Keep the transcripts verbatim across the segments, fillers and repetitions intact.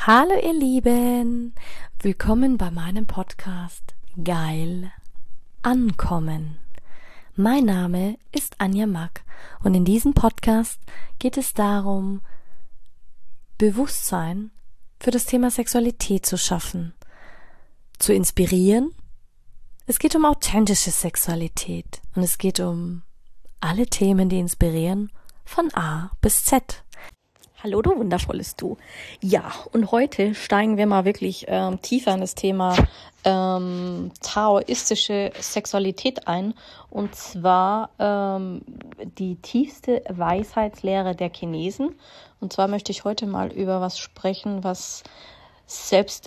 Hallo ihr Lieben, willkommen bei meinem Podcast Geil Ankommen. Mein Name ist Anja Mack und in diesem Podcast geht es darum, Bewusstsein für das Thema Sexualität zu schaffen, zu inspirieren. Es geht um authentische Sexualität und es geht um alle Themen, die inspirieren, von A bis Z. Hallo, du wundervolles Du. Ja, und heute steigen wir mal wirklich ähm, tiefer in das Thema ähm, taoistische Sexualität ein. Und zwar ähm, die tiefste Weisheitslehre der Chinesen. Und zwar möchte ich heute mal über was sprechen, was selbst,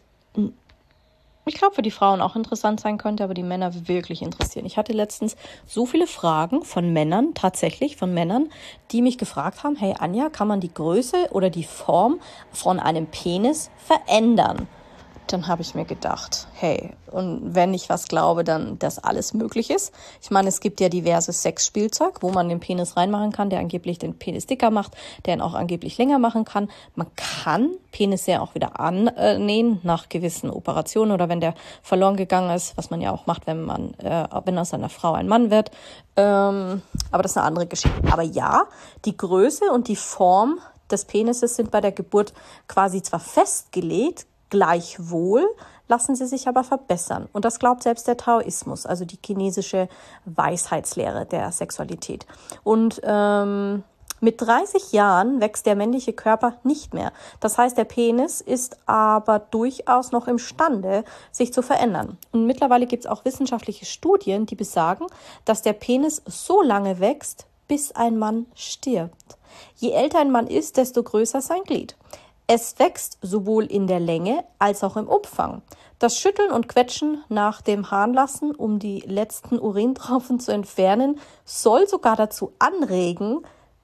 ich glaube, für die Frauen auch interessant sein könnte, aber die Männer wirklich interessieren. Ich hatte letztens so viele Fragen von Männern, tatsächlich von Männern, die mich gefragt haben, hey Anja, kann man die Größe oder die Form von einem Penis verändern? Dann habe ich mir gedacht, hey, und wenn ich was glaube, dann, dass alles möglich ist. Ich meine, es gibt ja diverses Sexspielzeug, wo man den Penis reinmachen kann, der angeblich den Penis dicker macht, der ihn auch angeblich länger machen kann. Man kann Penisse ja auch wieder annähen nach gewissen Operationen oder wenn der verloren gegangen ist, was man ja auch macht, wenn man, äh, wenn aus einer Frau ein Mann wird. Ähm, aber das ist eine andere Geschichte. Aber ja, die Größe und die Form des Penises sind bei der Geburt quasi zwar festgelegt, gleichwohl lassen sie sich aber verbessern. Und das glaubt selbst der Taoismus, also die chinesische Weisheitslehre der Sexualität. Und ähm, mit dreißig Jahren wächst der männliche Körper nicht mehr. Das heißt, der Penis ist aber durchaus noch imstande, sich zu verändern. Und mittlerweile gibt es auch wissenschaftliche Studien, die besagen, dass der Penis so lange wächst, bis ein Mann stirbt. Je älter ein Mann ist, desto größer sein Glied. Es wächst sowohl in der Länge als auch im Umfang. Das Schütteln und Quetschen nach dem Harnlassen, um die letzten Urintropfen zu entfernen, soll sogar dazu anregen,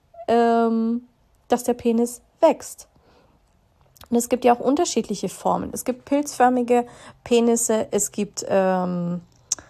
ähm, dass der Penis wächst. Und es gibt ja auch unterschiedliche Formen. Es gibt pilzförmige Penisse, es gibt, ähm,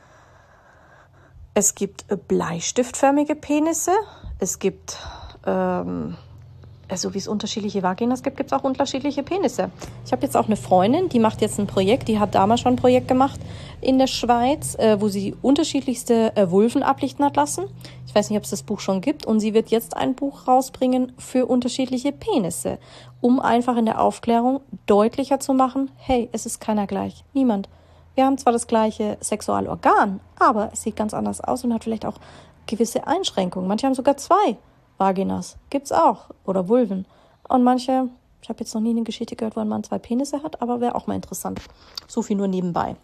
es gibt bleistiftförmige Penisse, es gibt... Ähm, So wie es unterschiedliche Vaginas gibt, gibt es auch unterschiedliche Penisse. Ich habe jetzt auch eine Freundin, die macht jetzt ein Projekt, die hat damals schon ein Projekt gemacht in der Schweiz, äh, wo sie unterschiedlichste äh, Vulven ablichten hat lassen. Ich weiß nicht, ob es das Buch schon gibt. Und sie wird jetzt ein Buch rausbringen für unterschiedliche Penisse, um einfach in der Aufklärung deutlicher zu machen, hey, es ist keiner gleich, niemand. Wir haben zwar das gleiche Sexualorgan, aber es sieht ganz anders aus und hat vielleicht auch gewisse Einschränkungen. Manche haben sogar zwei Vaginas, gibt's auch, oder Vulven. Und manche, ich habe jetzt noch nie eine Geschichte gehört, wo ein Mann zwei Penisse hat, aber wäre auch mal interessant. So viel nur nebenbei.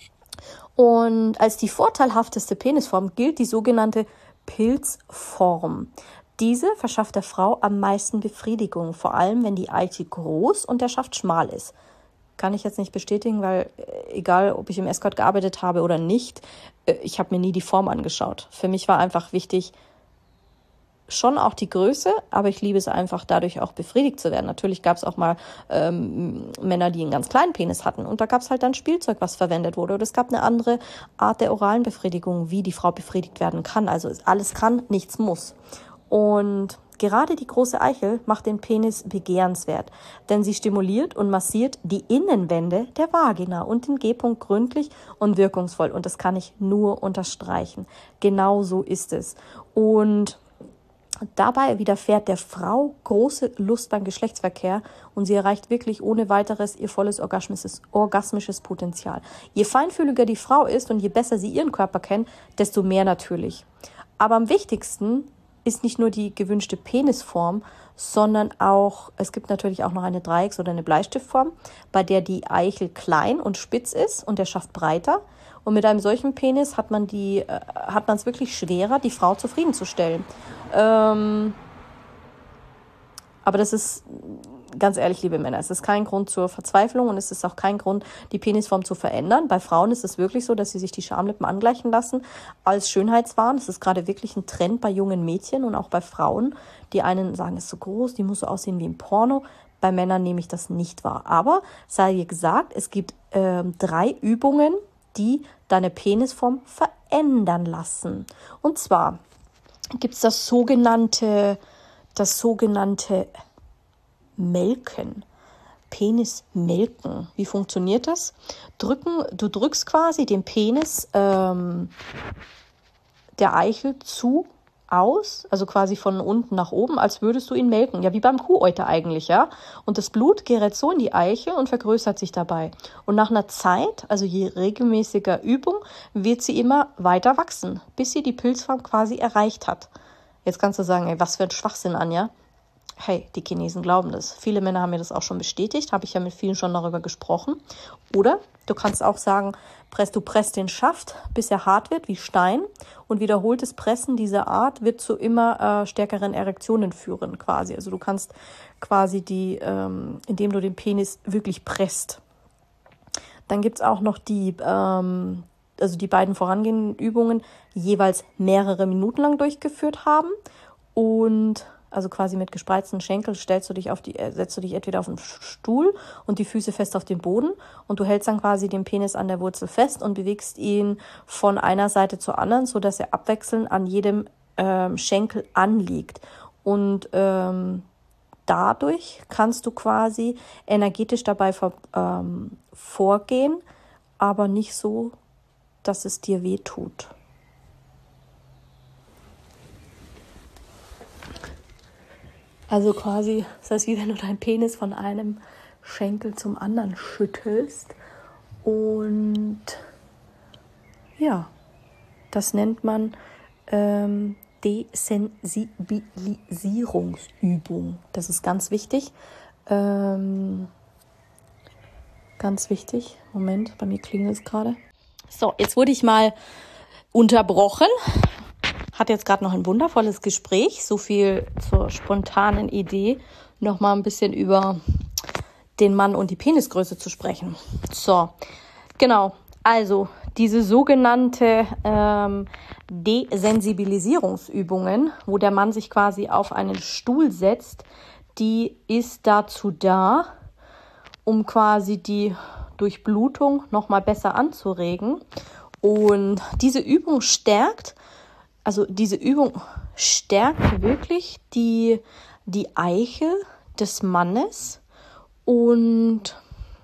Und als die vorteilhafteste Penisform gilt die sogenannte Pilzform. Diese verschafft der Frau am meisten Befriedigung, vor allem wenn die Eichel groß und der Schaft schmal ist. Kann ich jetzt nicht bestätigen, weil egal, ob ich im Escort gearbeitet habe oder nicht, ich habe mir nie die Form angeschaut. Für mich war einfach wichtig, schon auch die Größe, aber ich liebe es einfach, dadurch auch befriedigt zu werden. Natürlich gab es auch mal ähm, Männer, die einen ganz kleinen Penis hatten und da gab es halt dann Spielzeug, was verwendet wurde. Oder es gab eine andere Art der oralen Befriedigung, wie die Frau befriedigt werden kann. Also alles kann, nichts muss. Und gerade die große Eichel macht den Penis begehrenswert, denn sie stimuliert und massiert die Innenwände der Vagina und den G-Punkt gründlich und wirkungsvoll. Und das kann ich nur unterstreichen. Genau so ist es. Und dabei widerfährt der Frau große Lust beim Geschlechtsverkehr und sie erreicht wirklich ohne weiteres ihr volles orgasmisches, orgasmisches Potenzial. Je feinfühliger die Frau ist und je besser sie ihren Körper kennt, desto mehr natürlich. Aber am wichtigsten ist nicht nur die gewünschte Penisform, sondern auch, es gibt natürlich auch noch eine Dreiecks- oder eine Bleistiftform, bei der die Eichel klein und spitz ist und der Schaft breiter. Und mit einem solchen Penis hat man die, äh, hat man es wirklich schwerer, die Frau zufriedenzustellen. Ähm, aber das ist, ganz ehrlich, liebe Männer, es ist kein Grund zur Verzweiflung und es ist auch kein Grund, die Penisform zu verändern. Bei Frauen ist es wirklich so, dass sie sich die Schamlippen angleichen lassen als Schönheitswahn. Das ist gerade wirklich ein Trend bei jungen Mädchen und auch bei Frauen. Die einen sagen, es ist so groß, die muss so aussehen wie im Porno. Bei Männern nehme ich das nicht wahr. Aber, sei dir gesagt, es gibt ähm, drei Übungen, die deine Penisform verändern lassen. Und zwar gibt es das sogenannte, das sogenannte Melken. Penis melken. Wie funktioniert das? Drücken, du drückst quasi den Penis ähm, der Eichel zu aus, also quasi von unten nach oben, als würdest du ihn melken. Ja, wie beim Kuhäuter eigentlich, ja. Und das Blut gerät so in die Eichel und vergrößert sich dabei. Und nach einer Zeit, also je regelmäßiger Übung, wird sie immer weiter wachsen, bis sie die Pilzform quasi erreicht hat. Jetzt kannst du sagen, ey, was für ein Schwachsinn, Anja. Hey, die Chinesen glauben das. Viele Männer haben mir das auch schon bestätigt, habe ich ja mit vielen schon darüber gesprochen. Oder du kannst auch sagen, press, du presst den Schaft, bis er hart wird, wie Stein. Und wiederholtes Pressen dieser Art wird zu immer äh, stärkeren Erektionen führen, quasi. Also du kannst quasi die, ähm, indem du den Penis wirklich presst. Dann gibt es auch noch die, ähm, also die beiden vorangehenden Übungen, jeweils mehrere Minuten lang durchgeführt haben. Und also quasi mit gespreizten Schenkeln stellst du dich auf die, setzt du dich entweder auf den Stuhl und die Füße fest auf den Boden und du hältst dann quasi den Penis an der Wurzel fest und bewegst ihn von einer Seite zur anderen, sodass er abwechselnd an jedem ähm, Schenkel anliegt. Und ähm, dadurch kannst du quasi energetisch dabei vor, ähm, vorgehen, aber nicht so, dass es dir weh tut. Also quasi, das heißt, wie wenn du deinen Penis von einem Schenkel zum anderen schüttelst. Und ja, das nennt man ähm, Desensibilisierungsübung. Das ist ganz wichtig. Ähm, ganz wichtig. Moment, bei mir klingelt es gerade. So, jetzt wurde ich mal unterbrochen. Hatte jetzt gerade noch ein wundervolles Gespräch, so viel zur spontanen Idee, noch mal ein bisschen über den Mann und die Penisgröße zu sprechen. So, genau, also diese sogenannte ähm, Desensibilisierungsübungen, wo der Mann sich quasi auf einen Stuhl setzt, die ist dazu da, um quasi die Durchblutung noch mal besser anzuregen. Und diese Übung stärkt Also diese Übung stärkt wirklich die, die Eichel des Mannes und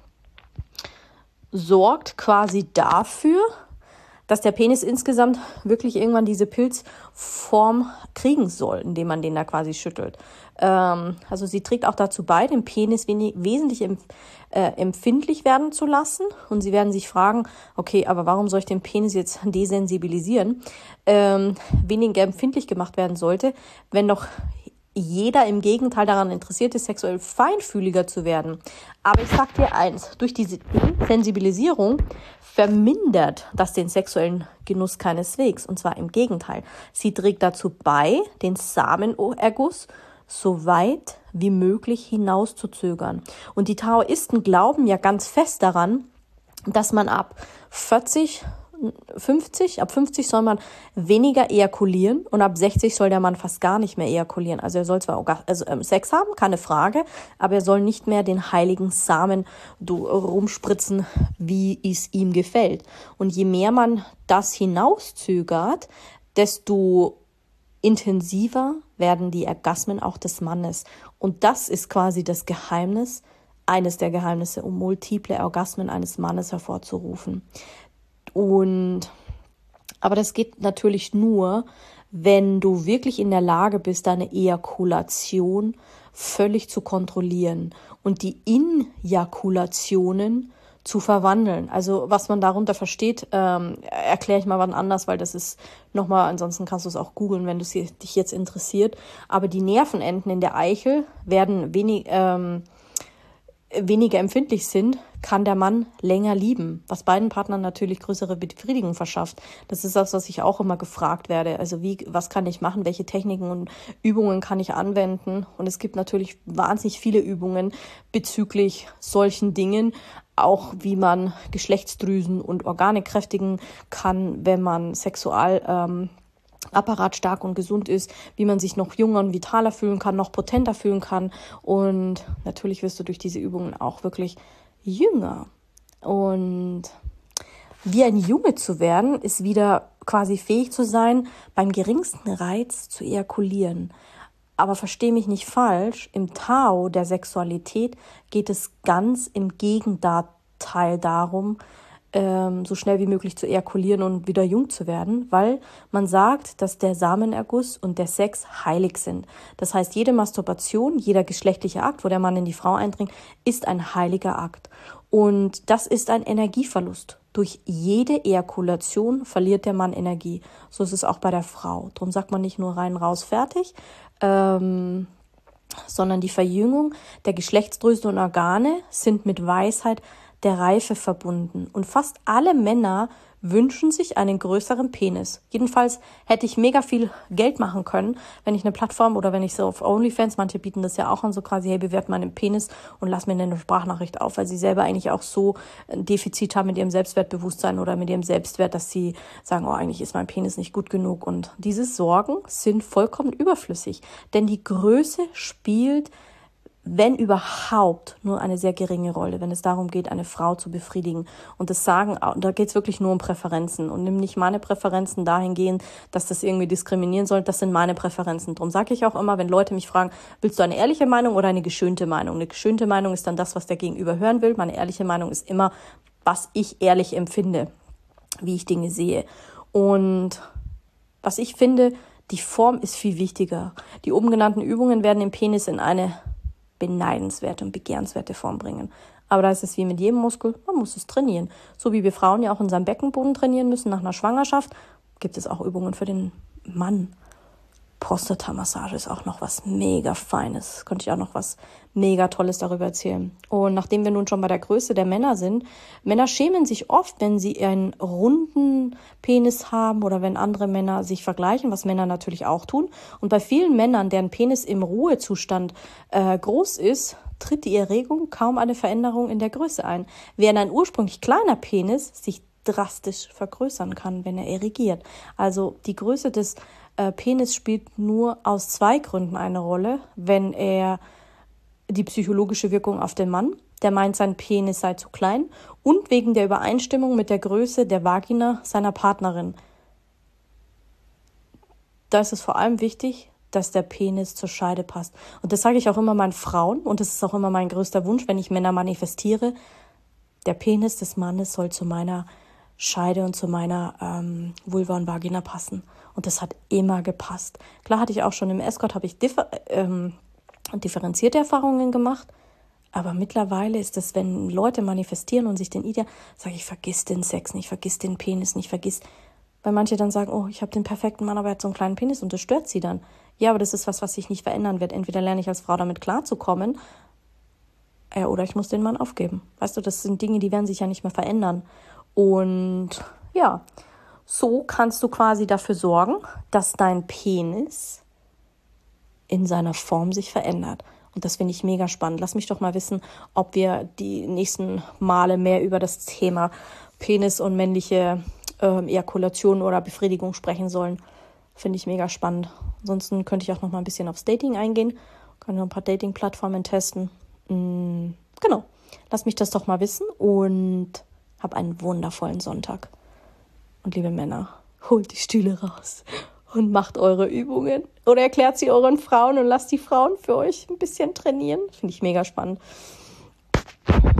sorgt quasi dafür, dass der Penis insgesamt wirklich irgendwann diese Pilzform kriegen soll, indem man den da quasi schüttelt. Ähm, also sie trägt auch dazu bei, den Penis wenig, wesentlich empf- äh, empfindlich werden zu lassen. Und sie werden sich fragen, okay, aber warum soll ich den Penis jetzt desensibilisieren? Ähm, weniger empfindlich gemacht werden sollte, wenn doch jeder im Gegenteil daran interessiert ist, sexuell feinfühliger zu werden. Aber ich sag dir eins, durch diese Sensibilisierung vermindert das den sexuellen Genuss keineswegs. Und zwar im Gegenteil. Sie trägt dazu bei, den Samenerguss so weit wie möglich hinauszuzögern. Und die Taoisten glauben ja ganz fest daran, dass man ab vierzig, fünfzig, ab fünfzig soll man weniger ejakulieren und ab sechzig soll der Mann fast gar nicht mehr ejakulieren. Also er soll zwar auch, also, ähm, Sex haben, keine Frage, aber er soll nicht mehr den heiligen Samen du, rumspritzen, wie es ihm gefällt. Und je mehr man das hinauszögert, desto intensiver werden die Orgasmen auch des Mannes. Und das ist quasi das Geheimnis, eines der Geheimnisse, um multiple Orgasmen eines Mannes hervorzurufen. Und aber das geht natürlich nur, wenn du wirklich in der Lage bist, deine Ejakulation völlig zu kontrollieren und die Injakulationen zu verwandeln. Also was man darunter versteht, ähm, erkläre ich mal wann anders, weil das ist nochmal, ansonsten kannst du es auch googeln, wenn es dich jetzt interessiert. Aber die Nervenenden in der Eichel werden wenig, ähm, weniger empfindlich sind, kann der Mann länger lieben, was beiden Partnern natürlich größere Befriedigung verschafft. Das ist das, was ich auch immer gefragt werde. Also wie, was kann ich machen? Welche Techniken und Übungen kann ich anwenden? Und es gibt natürlich wahnsinnig viele Übungen bezüglich solchen Dingen, auch wie man Geschlechtsdrüsen und Organe kräftigen kann, wenn man Sexual ähm, Apparat stark und gesund ist, wie man sich noch jünger und vitaler fühlen kann, noch potenter fühlen kann. Und natürlich wirst du durch diese Übungen auch wirklich jünger. Und wie ein Junge zu werden, ist wieder quasi fähig zu sein, beim geringsten Reiz zu ejakulieren. Aber versteh mich nicht falsch, im Tao der Sexualität geht es ganz im Gegenteil darum, ähm, so schnell wie möglich zu ejakulieren und wieder jung zu werden, weil man sagt, dass der Samenerguss und der Sex heilig sind. Das heißt, jede Masturbation, jeder geschlechtliche Akt, wo der Mann in die Frau eindringt, ist ein heiliger Akt. Und das ist ein Energieverlust. Durch jede Ejakulation verliert der Mann Energie. So ist es auch bei der Frau. Darum sagt man nicht nur rein, raus, fertig, ähm, sondern die Verjüngung der Geschlechtsdrüsen und Organe sind mit Weisheit der Reife verbunden. Und fast alle Männer wünschen sich einen größeren Penis. Jedenfalls hätte ich mega viel Geld machen können, wenn ich eine Plattform oder wenn ich so auf OnlyFans, manche bieten das ja auch an, so quasi, hey, bewerte meinen Penis und lass mir eine Sprachnachricht auf, weil sie selber eigentlich auch so ein Defizit haben mit ihrem Selbstwertbewusstsein oder mit ihrem Selbstwert, dass sie sagen, oh, eigentlich ist mein Penis nicht gut genug. Und diese Sorgen sind vollkommen überflüssig, denn die Größe spielt, wenn überhaupt, nur eine sehr geringe Rolle, wenn es darum geht, eine Frau zu befriedigen. Und das sagen, da geht es wirklich nur um Präferenzen. Und nimm nicht meine Präferenzen dahingehend, dass das irgendwie diskriminieren soll. Das sind meine Präferenzen. Darum sage ich auch immer, wenn Leute mich fragen, willst du eine ehrliche Meinung oder eine geschönte Meinung? Eine geschönte Meinung ist dann das, was der Gegenüber hören will. Meine ehrliche Meinung ist immer, was ich ehrlich empfinde, wie ich Dinge sehe. Und was ich finde, die Form ist viel wichtiger. Die oben genannten Übungen werden den Penis in eine beneidenswerte und begehrenswerte Form bringen. Aber da ist es wie mit jedem Muskel, man muss es trainieren. So wie wir Frauen ja auch unseren Beckenboden trainieren müssen nach einer Schwangerschaft, gibt es auch Übungen für den Mann. Prostata-Massage ist auch noch was mega Feines. Könnte ich auch noch was mega Tolles darüber erzählen. Und nachdem wir nun schon bei der Größe der Männer sind, Männer schämen sich oft, wenn sie einen runden Penis haben oder wenn andere Männer sich vergleichen, was Männer natürlich auch tun. Und bei vielen Männern, deren Penis im Ruhezustand äh, groß ist, tritt die Erregung kaum eine Veränderung in der Größe ein. Während ein ursprünglich kleiner Penis sich drastisch vergrößern kann, wenn er erigiert. Also die Größe des äh, Penis spielt nur aus zwei Gründen eine Rolle, wenn er die psychologische Wirkung auf den Mann, der meint, sein Penis sei zu klein, und wegen der Übereinstimmung mit der Größe der Vagina seiner Partnerin. Da ist es vor allem wichtig, dass der Penis zur Scheide passt. Und das sage ich auch immer meinen Frauen, und das ist auch immer mein größter Wunsch, wenn ich Männer manifestiere. Der Penis des Mannes soll zu meiner Scheide und zu meiner ähm, Vulva und Vagina passen. Und das hat immer gepasst. Klar hatte ich auch schon im Escort, habe ich differ, ähm, differenzierte Erfahrungen gemacht. Aber mittlerweile ist es, wenn Leute manifestieren und sich den Ideal, sage ich, vergiss den Sex nicht, vergiss den Penis nicht, vergiss. Weil manche dann sagen, oh, ich habe den perfekten Mann, aber er hat so einen kleinen Penis und das stört sie dann. Ja, aber das ist was, was sich nicht verändern wird. Entweder lerne ich als Frau damit klarzukommen, ja, oder ich muss den Mann aufgeben. Weißt du, das sind Dinge, die werden sich ja nicht mehr verändern. Und ja, so kannst du quasi dafür sorgen, dass dein Penis in seiner Form sich verändert. Und das finde ich mega spannend. Lass mich doch mal wissen, ob wir die nächsten Male mehr über das Thema Penis und männliche äh, Ejakulation oder Befriedigung sprechen sollen. Finde ich mega spannend. Ansonsten könnte ich auch noch mal ein bisschen aufs Dating eingehen. Kann noch ein paar Dating-Plattformen testen. Mm, genau. Lass mich das doch mal wissen und hab einen wundervollen Sonntag. Und liebe Männer, holt die Stühle raus und macht eure Übungen. Oder erklärt sie euren Frauen und lasst die Frauen für euch ein bisschen trainieren. Finde ich mega spannend.